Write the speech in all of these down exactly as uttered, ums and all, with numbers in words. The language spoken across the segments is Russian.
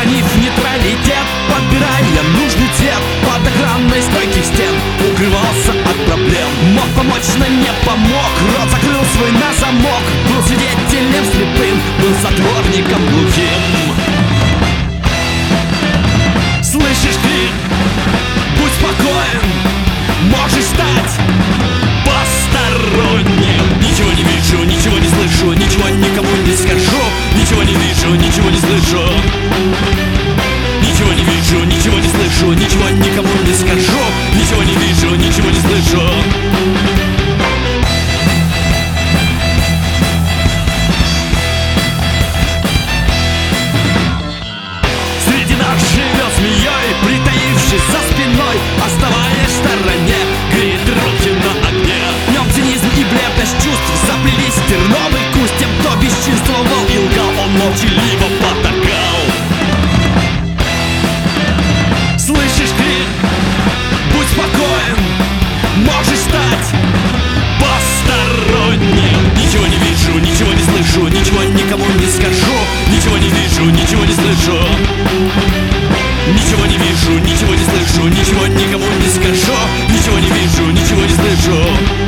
Сохранив нейтралитет, подбирая нужный цвет, под охранной стойки стен укрывался от проблем. Мог помочь, но не помог, рот закрыл свой на замок. Был свидетелем слепым, был затворником глухим. Слышишь крик? Будь спокоен, можешь стать посторонним. Ничего не вижу, ничего не слышу, ничего никому не скажу. Ничего не вижу, ничего не слышу. Ничего не вижу, ничего не слышу, ничего никому не скажу. Ничего не вижу, ничего не слышу. Среди нас живет змеей, притаившись за спиной, оставаясь в стороне, греет руки на огне. В нем цинизм и бледность чувств заплелись в терновый куст. Тем, кто бесчинствовал и лгал, он молчаливо потакал. Слышишь крик? Будь спокоен, можешь стать посторонним. Ничего не вижу, ничего не слышу, ничего никому не скажу. Ничего не вижу, ничего не слышу. Ничего не вижу, ничего не слышу, ничего никому не скажу. Ничего не вижу, ничего не слышу.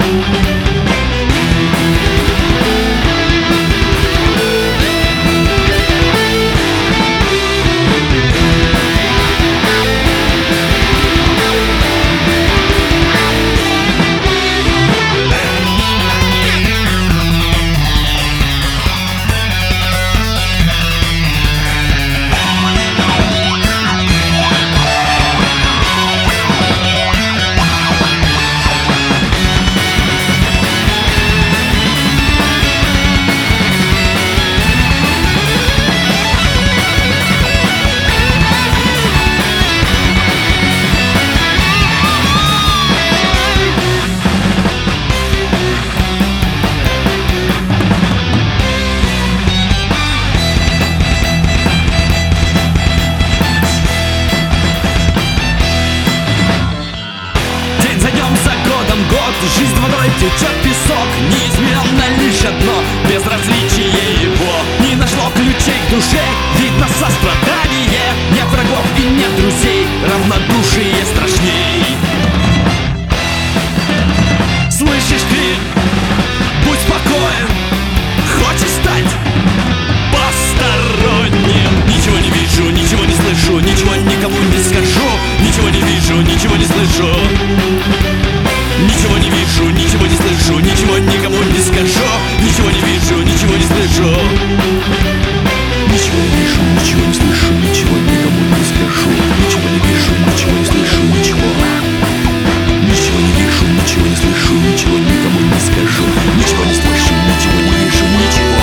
Жизнь водой течет песок, неизменно лишь одно — безразличие его. Не нашло ключей к душе, видно сострадание. Нет врагов и нет друзей, равнодушие страшней. Слышишь крик? Будь спокоен, хочешь стать посторонним. Ничего не вижу, ничего не слышу, ничего никому не скажу. Ничего не вижу, ничего не слышу. Ничего не вижу, ничего не слышу, ничего никому не скажу. Ничего не вижу, ничего не слышу. Ничего не вижу, ничего не слышу, ничего никому не скажу. Ничего не вижу, ничего не слышу, ничего. Ничего не вижу, ничего не слышу, ничего никому не скажу. Ничего не слышу, ничего не вижу, ничего.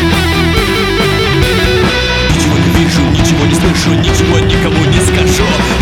Ничего никому не скажу.